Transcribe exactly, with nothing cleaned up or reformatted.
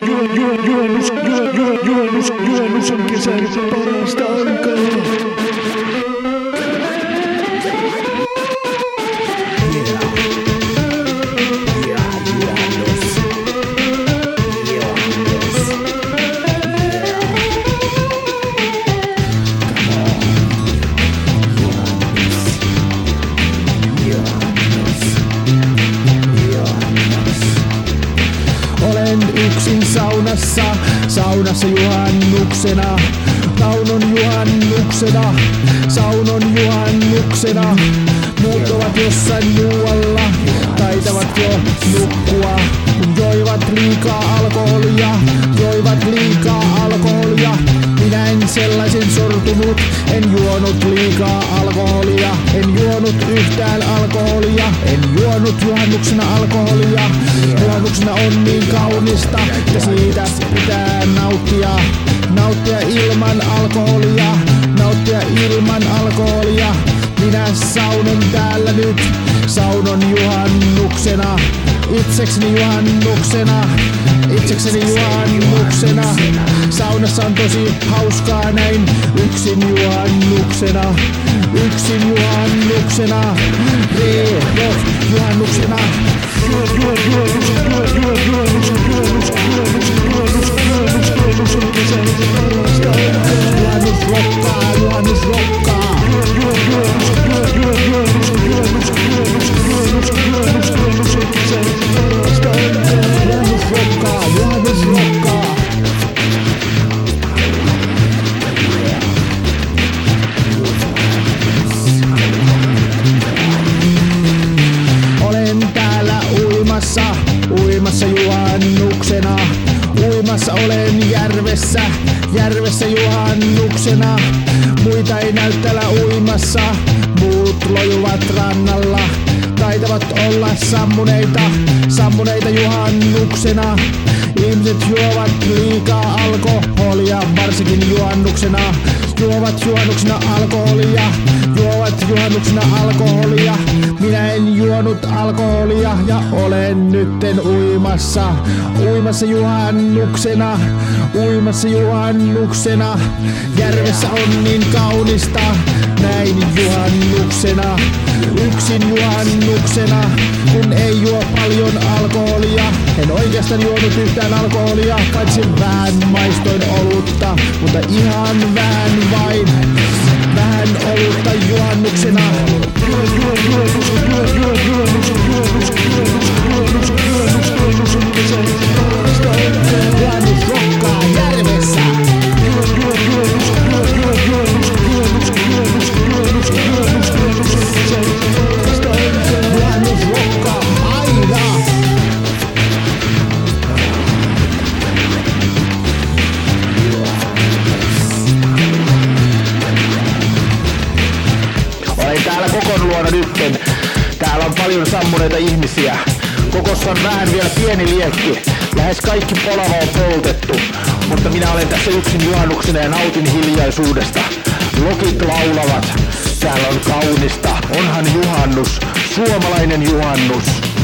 Juhannus, juhannus, juhannus on kesän parasta aikaa. Yksin saunassa, saunassa juhannuksena, saunon juhannuksena, saunon juhannuksena. Muut ovat jossain muualla, taitavat jo nukkua, kun joivat liikaa alkoholia, joivat liikaa alkoholia. Minä en sellaisen sortunut, en juonut liikaa alkoholia, en juonut yhtään alkoholia, en juonut juhannuksena alkoholia. Juhannuksena on niin kaunista, ja siitä pitää nauttia, nauttia ilman alkoholia, nauttia ilman alkoholia. Minä saunon täällä nyt, saunon juhannuksena, itsekseni juhannuksena, itsekseni juhannuksena. Saunassa on tosi hauskaa näin, yksin juhannuksena, yksin juhannuksena, reedo juhannuksena. Juhannus, juhannus, juhannus, juhannus, juhannus, juhannus, juhannus, juhannus on kesän parasta aikaa. Juhannus rokkaa, juhannus rokkaa. Juhannus, juhannus, juhannus, juhannus, juhannus, juhannus, juhannus on kesän parasta aikaa. Juhannus rokkaa, juhannus rokkaa. Olen täällä uimassa, uimassa juhannuksena. Uimassa olen järvessä, järvessä juhannuksena. Muita ei näy täällä uimassa, muut lojuvat rannalla. Taitavat olla sammuneita, sammuneita juhannuksena. Ihmiset juovat liikaa alkoholia, varsinkin juhannuksena. Juovat juhannuksena alkoholia, juovat juhannuksena alkoholia. Minä en juonut alkoholia ja olen nytten uimassa, uimassa juhannuksena, uimassa juhannuksena. Järvessä on niin kaunista, näin juhannuksena, yksin juhannuksena, kun ei juo paljon alkoholia. En oikeastaan juonut yhtään alkoholia, paitsi vähän maistoin olutta, mutta ihan vähän vain, vähän olutta juhannuksena. Juhannus, juhannus, juhannus, juhannus, juhannus, juhannus, juhannus on kesän parasta aikaa. Juhannus rokkaa järvessä. Juhannus, juhannus, juhannus, juhannus, juhannus, juhannus, juhannus on kesän parasta aikaa. Juhannus rokkaa aina. Olen täällä Kokon luona nytten. Täällä on paljon sammuneita ihmisiä. Kokossa on vähän vielä pieni liekki. Lähes kaikki polava on poltettu. Mutta minä olen tässä yksin juhannuksena ja nautin hiljaisuudesta. Lokit laulavat. Täällä on kaunista. Onhan juhannus. Suomalainen juhannus.